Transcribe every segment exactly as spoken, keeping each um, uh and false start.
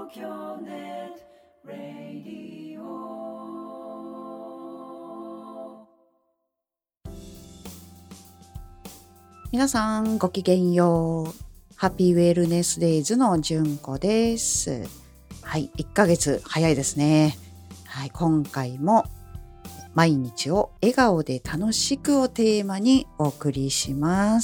東京ネットラディオ。皆さんごきげんよう。ハッピーウェルネスデイズのじゅんこです。はい、いっかげつ早いですね。はい、今回も毎日を笑顔で楽しくをテーマにお送りします。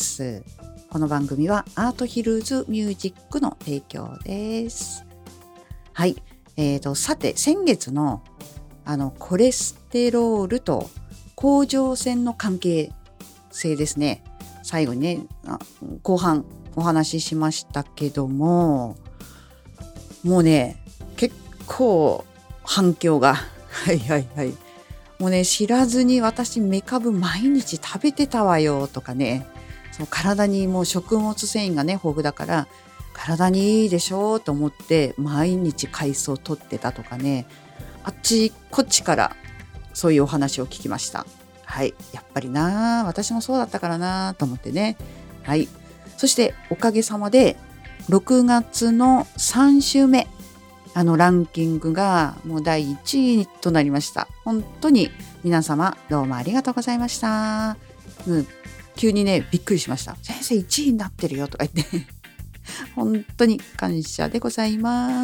この番組はアートヒルズミュージックの提供です。はい、えーと、さて先月のあのコレステロールと甲状腺の関係性ですね。最後にね、後半お話ししましたけども、もうね、結構反響がはいはいはいもうね、知らずに私メカブ毎日食べてたわよとかね、その体にもう食物繊維がね豊富だから体にいいでしょうと思って毎日海藻を取ってたとかね、あっちこっちからそういうお話を聞きました。はい、やっぱりな私もそうだったからなと思ってね。はい、そしておかげさまでろくがつのさん週目、あのランキングがもうだいいちいとなりました。本当に皆様どうもありがとうございました。うん、急にねびっくりしました。先生いちいになってるよとか言って本当に感謝でございます。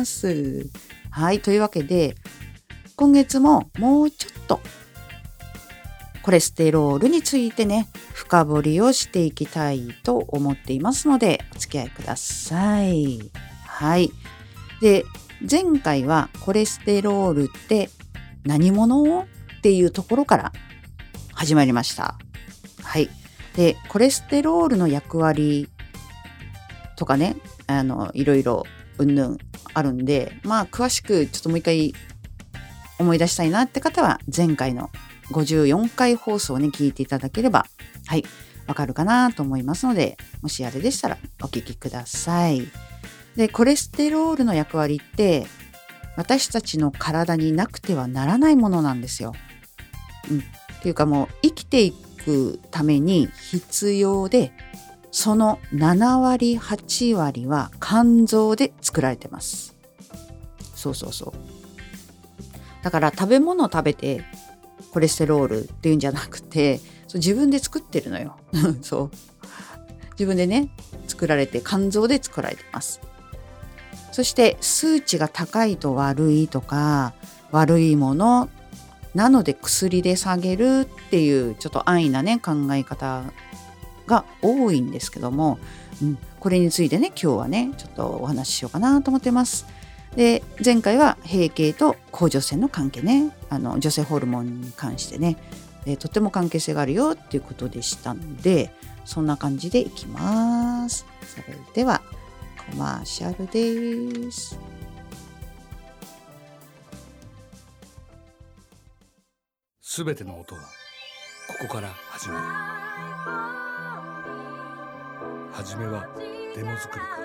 はい、というわけで今月ももうちょっとコレステロールについてね深掘りをしていきたいと思っていますのでお付き合いください。はい。で、前回はコレステロールって何者っていうところから始まりました。はい。で、コレステロールの役割とかね、あのいろいろうんぬんあるんで、まあ詳しくちょっともう一回思い出したいなって方は前回のごじゅうよんかい放送をね聞いていただければはいわかるかなと思いますので、もしあれでしたらお聞きください。で、コレステロールの役割って私たちの体になくてはならないものなんですよ。うん、っていうかもう生きていくために必要で、そのななわりはちわりは肝臓で作られてます。そうそうそう。だから食べ物を食べてコレステロールっていうんじゃなくて、そう自分で作ってるのよそう自分でね作られて肝臓で作られてます。そして数値が高いと悪いとか悪いものなので薬で下げるっていうちょっと安易なね考え方が多いんですけども、うん、これについてね今日はねちょっとお話ししようかなと思ってます。で、前回は閉経と甲状腺の関係ね、あの女性ホルモンに関してね、でとても関係性があるよっていうことでしたので、そんな感じでいきます。それではコマーシャルです。 すべての音はここから始まる。はじめはデモ作りから、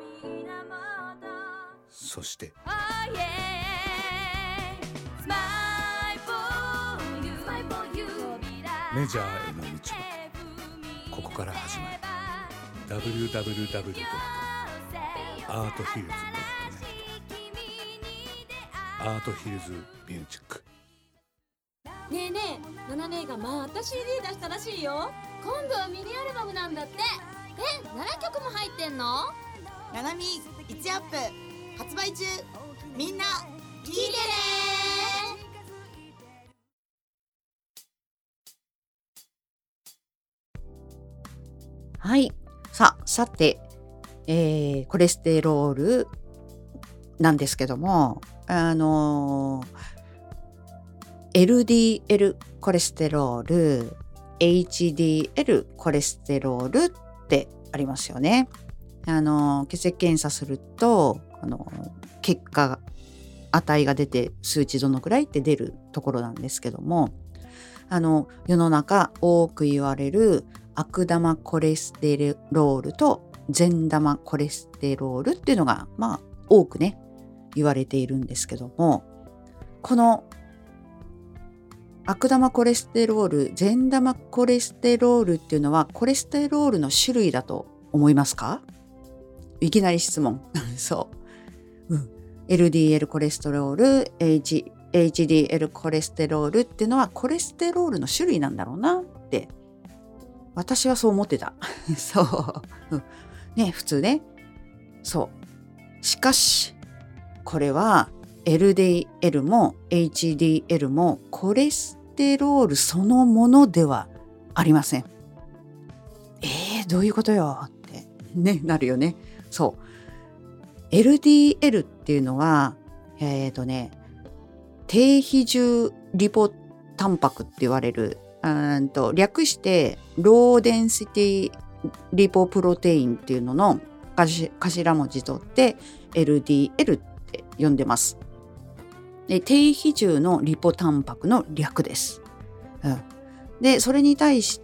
そしてメジャーへの道はここから始まる。 ダブリューダブリューダブリュードットアートヒルズドットネット アートヒルズミュージック。 ねえねえ、ナナ姉がまた シーディー 出したらしいよ。今度はミニアルバムなんだって。え、ななきょくも入ってんの？ ナナミいちアップ発売中。みんな聞いてね。 はい、さあさて、えー、コレステロールなんですけども、あのー、エルディーエル コレステロール、エイチディーエル コレステロールってありますよね。あのー、血液検査すると、あのー、結果値が出て数値どのくらいって出るところなんですけども、あの世の中多く言われる悪玉コレステロールと善玉コレステロールっていうのがまあ多くね言われているんですけども、この悪玉コレステロール、善玉コレステロールっていうのはコレステロールの種類だと思いますか？いきなり質問そう、うん、 エルディーエル コレステロール、H、エイチディーエル コレステロールっていうのはコレステロールの種類なんだろうなって私はそう思ってた。そう、うん、ね、普通ね。そう。しかしこれは エルディーエル も エイチディーエル もコレステロールそのものではありません。えー、どういうことよってね、なるよね。そう。エルディーエル っていうのは、えっとね、低比重リポタンパクって言われる、うんと略してローデンシティリポプロテインっていうのの頭文字取って エルディーエル って呼んでます。で、低比重のリポタンパクの略です。うん、で、それに対して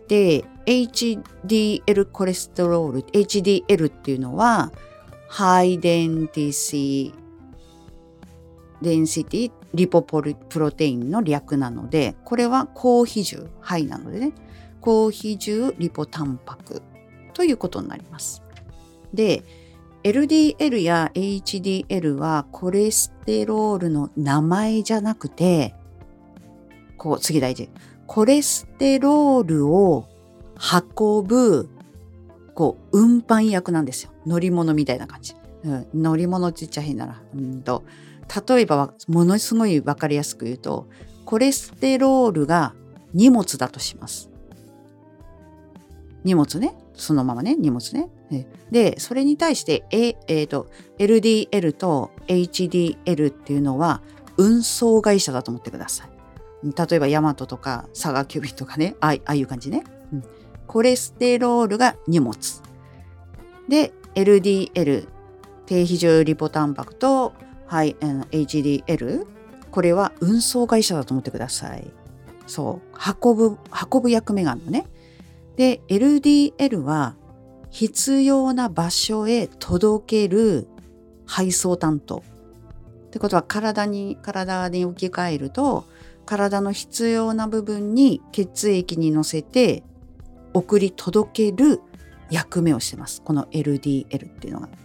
エイチディーエル コレステロール、エイチディーエル っていうのはハイデンティシーデンシティリポプロテインの略なので、これは高比重、ハイなのでね、高比重リポタンパクということになります。で、エルディーエル や エイチディーエル はコレステロールの名前じゃなくて、こう次大事。コレステロールを運ぶ、こう運搬役なんですよ。乗り物みたいな感じ。うん、乗り物って言っちゃ変なら。うんと例えばものすごいわかりやすく言うと、コレステロールが荷物だとします。荷物ね。そのままね、荷物ね。で、それに対して、ええー、と エルディーエル と エイチディーエル っていうのは運送会社だと思ってください。例えばヤマトとか佐川急便とかね、あああいう感じね、うん。コレステロールが荷物。で、エルディーエル、低比重リポタンパクと、はい、エイチディーエル、これは運送会社だと思ってください。そう、運ぶ、運ぶ役目があるのね。で、エルディーエル は必要な場所へ届ける配送担当。ってことは体に、体に置き換えると、体の必要な部分に血液に乗せて送り届ける役目をしてます。この エルディーエル っていうのが。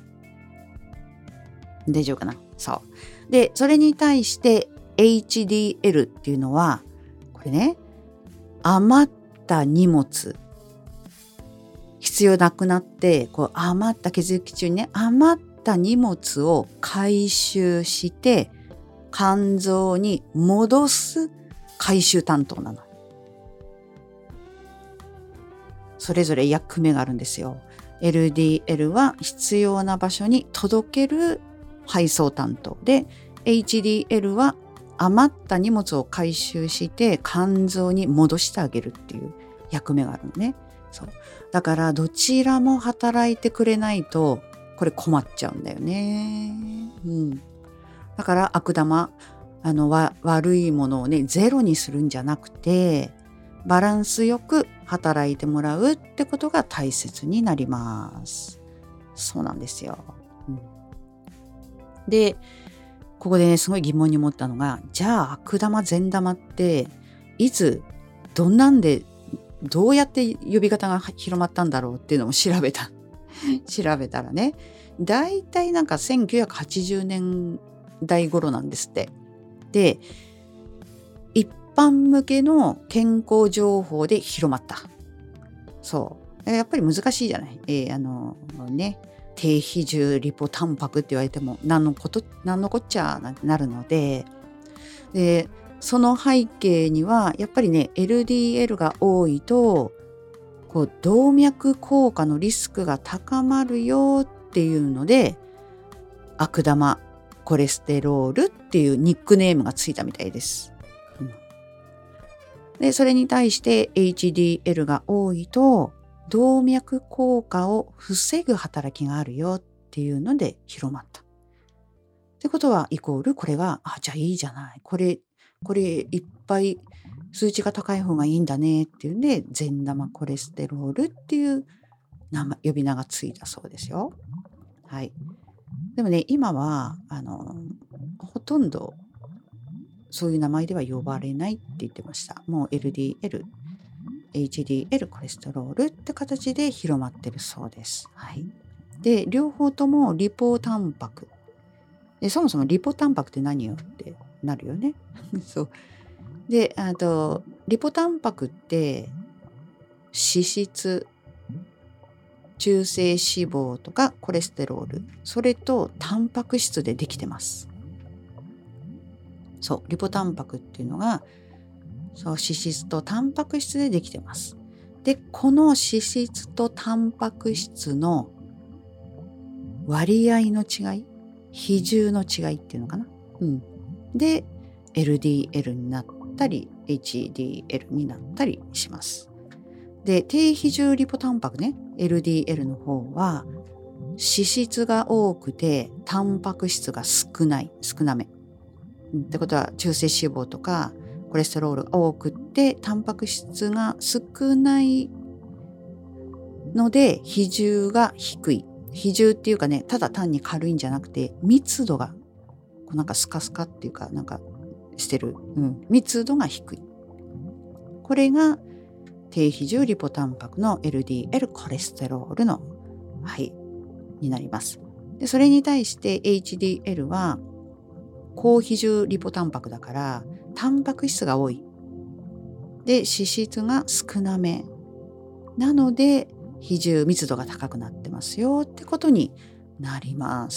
大丈夫かな？そう。で、それに対して エイチディーエル っていうのは、これね、余った荷物、必要なくなって、こう余った血液中にね、余った荷物を回収して、肝臓に戻す回収担当なの。それぞれ役目があるんですよ。エルディーエル は必要な場所に届ける配送担当で、エイチディーエル は余った荷物を回収して肝臓に戻してあげるっていう役目があるのね。そう。だからどちらも働いてくれないとこれ困っちゃうんだよね。うん。だから悪玉、あのわ悪いものをねゼロにするんじゃなくて、バランスよく働いてもらうってことが大切になります。そうなんですよ。うん、で、ここでねすごい疑問に思ったのが、じゃあ悪玉善玉っていつどんなんでどうやって呼び方が広まったんだろうっていうのを調べた調べたらね、だいたいなんかせんきゅうひゃくはちじゅうねんだい頃なんですって。で、一般向けの健康情報で広まった。そう。やっぱり難しいじゃない。えー、あのね、低比重リポタンパクって言われても何のこと、何のこっちゃなんてなるので、で、その背景にはやっぱりね、エルディーエル が多いと、こう動脈硬化のリスクが高まるよっていうので、悪玉コレステロールっていうニックネームがついたみたいです。うん、で、それに対して エイチディーエル が多いと動脈硬化を防ぐ働きがあるよっていうので広まった。ってことはイコールこれが、あ、じゃあいいじゃない。これ、これいっぱい数値が高い方がいいんだねっていうんで、善玉コレステロールっていう名前、呼び名がついたそうですよ。はい。でもね、今は、あの、ほとんどそういう名前では呼ばれないって言ってました。もう エルディーエル、エイチディーエル コレステロールって形で広まってるそうです。はい。で、両方ともリポタンパク。 でそもそもリポタンパクって何よってなるよね。そうで、あとリポタンパクって脂質、中性脂肪とかコレステロール、それとタンパク質でできてます。そう、リポタンパクっていうのがそう脂質とタンパク質でできてます。で、この脂質とタンパク質の割合の違い、比重の違いっていうのかな。うん。で、エルディーエル になったり、エイチディーエル になったりします。で、低比重リポタンパクね、エルディーエル の方は、脂質が多くて、タンパク質が少ない、少なめ。ってことは、中性脂肪とか、コレステロールが多くって、タンパク質が少ないので、比重が低い。比重っていうかね、ただ単に軽いんじゃなくて、密度が、こうなんかスカスカっていうか、なんかしてる。うん。密度が低い。これが、低比重リポタンパクの エルディーエル コレステロールの、はい、になります。で、それに対して エイチディーエル は、高比重リポタンパクだから、タンパク質が多い。で、脂質が少なめ。なので、比重、密度が高くなってますよってことになります。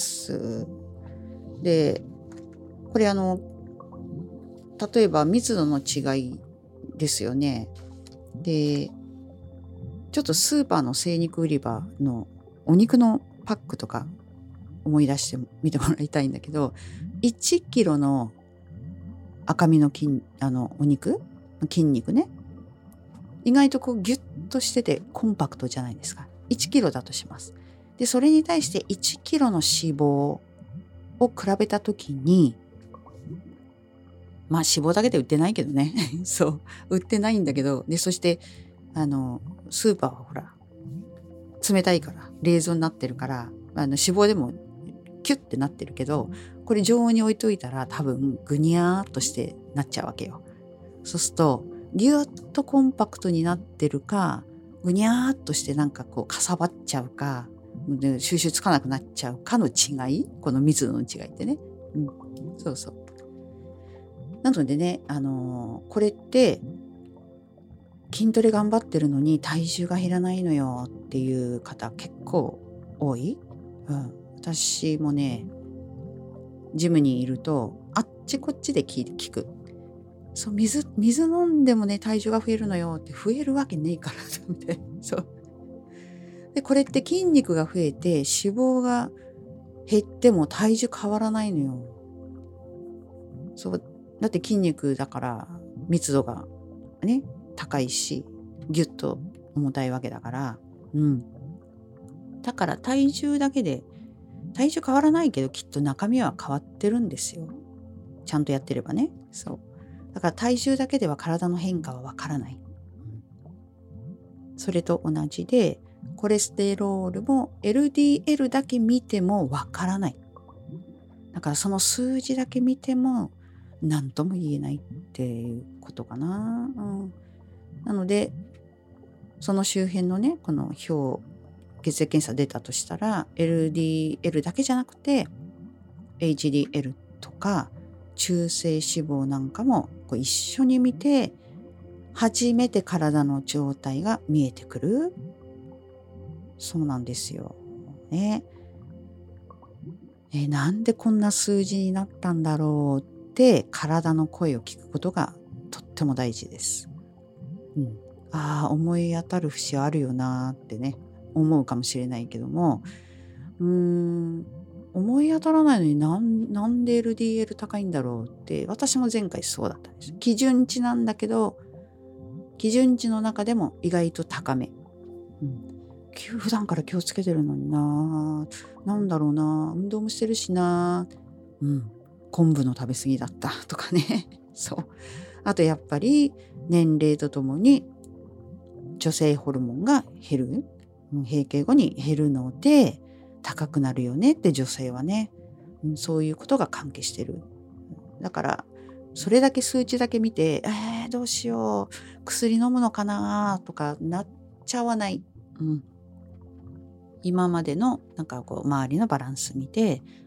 で、これあの、例えば密度の違いですよね。で、ちょっとスーパーの精肉売り場のお肉のパックとか思い出してみてもらいたいんだけど、いちキロの赤身の筋、あの、お肉筋肉ね。意外とこうギュッとしててコンパクトじゃないですか。いちキロだとします。で、それに対していちキロの脂肪を比べたときに、まあ脂肪だけで売ってないけどね。そう。売ってないんだけど、で、そして、あの、スーパーはほら、冷たいから、冷蔵になってるから、あの脂肪でもキュッてなってるけど、これ常温に置いといたら多分ぐにゃーっとしてなっちゃうわけよ。そうすると、ギュッとコンパクトになってるか、ぐにゃーっとしてなんかこうかさばっちゃうか、で収集つかなくなっちゃうかの違い、この密度の違いってね。うん、そうそう。なのでね、あのー、これって筋トレ頑張ってるのに体重が減らないのよっていう方結構多い。うん、私もね、ジムにいるとあっちこっちで聞く。そう、水、水飲んでもね、体重が増えるのよって、増えるわけねえからみたいな。そう。で、これって筋肉が増えて脂肪が減っても体重変わらないのよ。そう。だって筋肉だから密度がね、高いし、ギュッと重たいわけだから、うん。だから体重だけで、体重変わらないけどきっと中身は変わってるんですよ。ちゃんとやってればね。そう。だから体重だけでは体の変化はわからない。それと同じで、コレステロールも エルディーエル だけ見てもわからない。だからその数字だけ見ても何とも言えないっていうことかな。うん、なので、その周辺のね、この表、血液検査出たとしたら、エルディーエル だけじゃなくて、エイチディーエル とか、中性脂肪なんかもこう一緒に見て、初めて体の状態が見えてくる。そうなんですよ。ね。え、なんでこんな数字になったんだろうって体の声を聞くことがとっても大事です。うん、ああ、思い当たる節あるよなってね、思うかもしれないけども、うーん、思い当たらないのになん、なんで エルディーエル 高いんだろうって、私も前回そうだったんです。基準値なんだけど、基準値の中でも意外と高め。うん、普段から気をつけてるのにな、なんだろうな、運動もしてるしな、うん、昆布の食べ過ぎだったとかね。そう。あとやっぱり年齢とともに女性ホルモンが減る。閉経後に減るので高くなるよねって女性はね、そういうことが関係してる。だからそれだけ数値だけ見て、えー、どうしよう、薬飲むのかなとかなっちゃわない。うん、今までのなんかこう周りのバランス見て、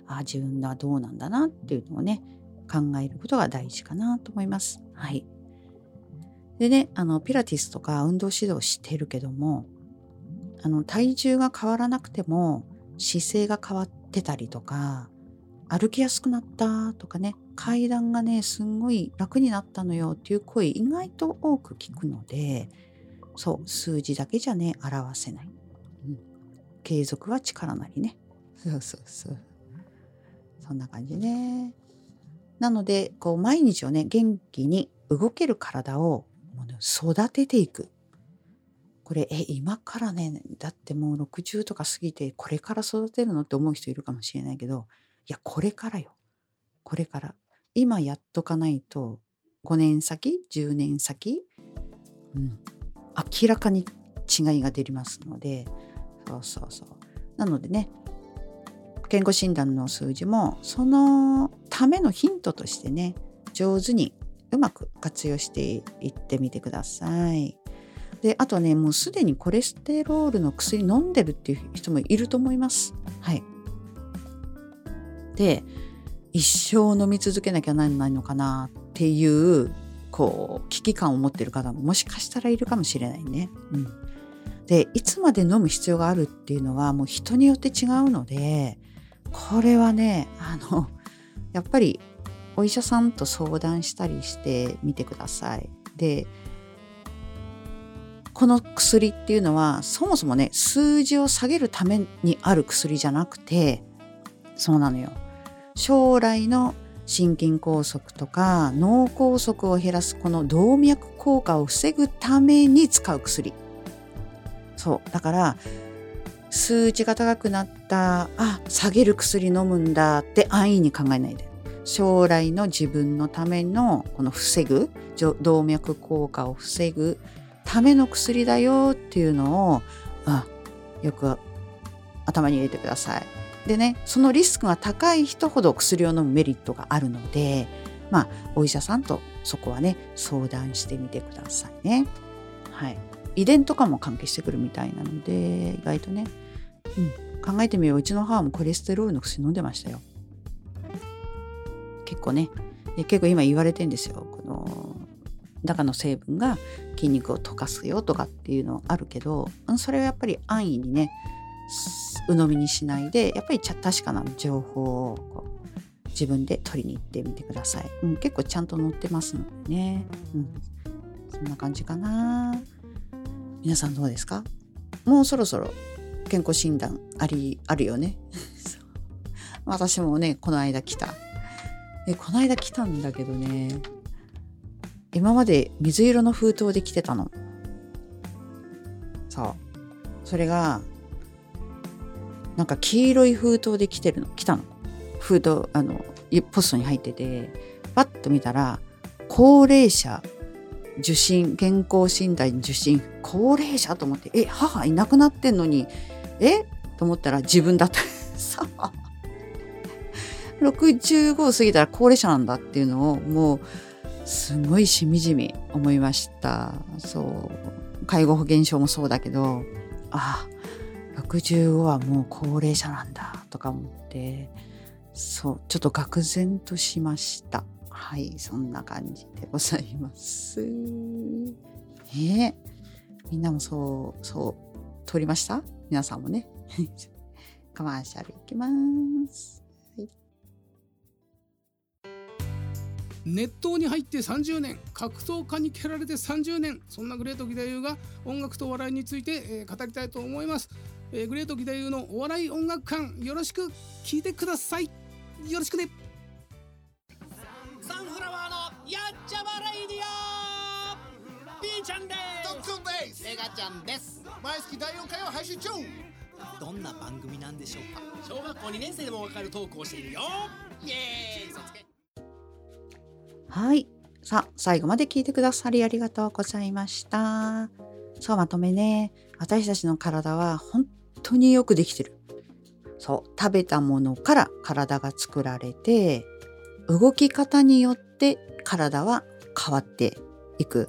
あ自分はどうなんだなっていうのをね考えることが大事かなと思います。はい。でね、あのピラティスとか運動指導してるけども、あの体重が変わらなくても姿勢が変わってたりとか、歩きやすくなったとかね、階段がねすんごい楽になったのよっていう声意外と多く聞くので、そう数字だけじゃね表せない、うん、継続は力なりね。そうそうそうそんな感じね。なのでこう毎日をね元気に動ける体をもう、ね、育てていく。これえ今からね、だってもうろくじゅうとか過ぎてこれから育てるのって思う人いるかもしれないけど、いやこれからよ、これから今やっとかないとごねん先じゅうねん先、うん、明らかに違いが出ますので、そうそうそう。なのでね、健康診断の数字もそのためのヒントとしてね、上手にうまく活用していってみてください。で、あとね、もうすでにコレステロールの薬飲んでるっていう人もいると思います。はい。で、一生飲み続けなきゃならないのかなっていうこう危機感を持っている方ももしかしたらいるかもしれないね。うん。で、いつまで飲む必要があるっていうのはもう人によって違うので、これはね、あのやっぱりお医者さんと相談したりしてみてください。で、この薬っていうのはそもそもね、数字を下げるためにある薬じゃなくて、そうなのよ。将来の心筋梗塞とか脳梗塞を減らすこの動脈硬化を防ぐために使う薬。そうだから数値が高くなった、あ下げる薬飲むんだって安易に考えないで、将来の自分のためのこの防ぐ動脈硬化を防ぐための薬だよっていうのを、あよく頭に入れてください。でね、そのリスクが高い人ほど薬を飲むメリットがあるので、まあお医者さんとそこはね相談してみてくださいね。はい。遺伝とかも関係してくるみたいなので、意外とね、うん、考えてみよう。うちの母もコレステロールの薬飲んでましたよ。結構ね、結構今言われてんですよ。この中の成分が筋肉を溶かすよとかっていうのあるけど、それはやっぱり安易にね鵜呑みにしないで、やっぱり確かな情報をこう自分で取りに行ってみてください。うん、結構ちゃんと載ってますのでね、うん、そんな感じかな。皆さんどうですか？もうそろそろ健康診断ありあるよね。私もねこの間来たえこの間来たんだけどね、今まで水色の封筒で来てたの。そうそれがなんか黄色い封筒で来てるの来たの。封筒あのポストに入ってて、パッと見たら高齢者受診、健康診断受診、高齢者と思って、え母いなくなってんのにえと思ったら自分だった。さあろくじゅうご過ぎたら高齢者なんだっていうのをもうすごいしみじみ思いました。そう介護保険証もそうだけど、あろくじゅうごはもう高齢者なんだとか思って、そうちょっと愕然としました。はい、そんな感じでございます。えー、みんなもそうそう通りました？皆さんもね。コマーシャルいきます。はい、 熱湯に入ってさんじゅうねん、格闘家に蹴られてさんじゅうねん、そんなグレート義太夫が音楽と笑いについて、えー、語りたいと思います。えー、グレート義太夫のお笑い音楽館、よろしく聞いてください。よろしくね。 サンフラワーのやっちゃまレイディオ、ピーちゃんです。 ドックンです。 エガちゃんです。 毎月だいよんかいを配信中。 どんな番組なんでしょうか。小学校にねん生でもわかるトークをしているよ。イエーイ。そつけ。 はい、さあ最後まで聞いてくださりありがとうございました。そうまとめね、私たちの体は本当によくできてる。そう食べたものから体が作られて、動き方によって体は変わっていく。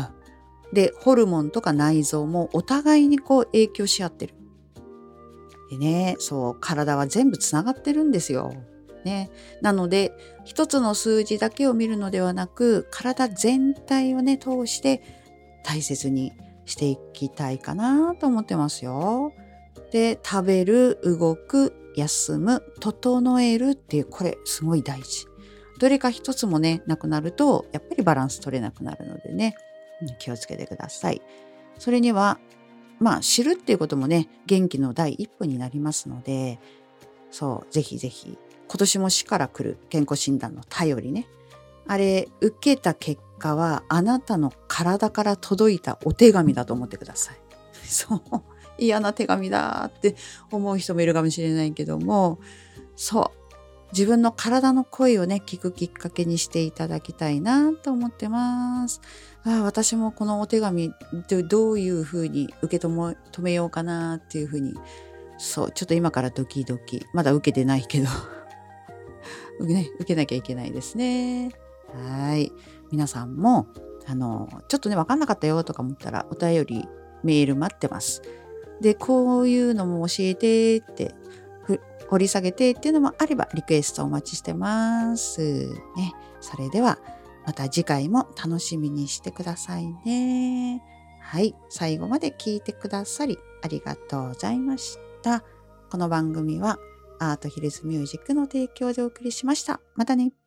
でホルモンとか内臓もお互いにこう影響し合ってる。 でね、そう体は全部つながってるんですよ。ね、なので一つの数字だけを見るのではなく、体全体をね通して大切にしていきたいかなと思ってますよ。で、食べる、動く、休む、整えるっていう、これすごい大事。どれか一つもねなくなるとやっぱりバランス取れなくなるのでね、気をつけてください。それにはまあ知るっていうこともね元気の第一歩になりますので、そうぜひぜひ今年も市から来る健康診断の便りね、あれ受けた結果はあなたの体から届いたお手紙だと思ってください。そう嫌な手紙だって思う人もいるかもしれないけども、そう自分の体の声をね聞くきっかけにしていただきたいなと思ってます。ああ、私もこのお手紙でどういうふうに受け止めようかなっていうふうに、そうちょっと今からドキドキ、まだ受けてないけどね、受けなきゃいけないですね。はい、皆さんもあのちょっとね分かんなかったよとか思ったらお便りメール待ってます。で、こういうのも教えてって掘り下げてっていうのもあればリクエストお待ちしてますね。それではまた次回も楽しみにしてくださいね。はい、最後まで聞いてくださりありがとうございました。この番組はアートヒルズミュージックの提供でお送りしました。またね。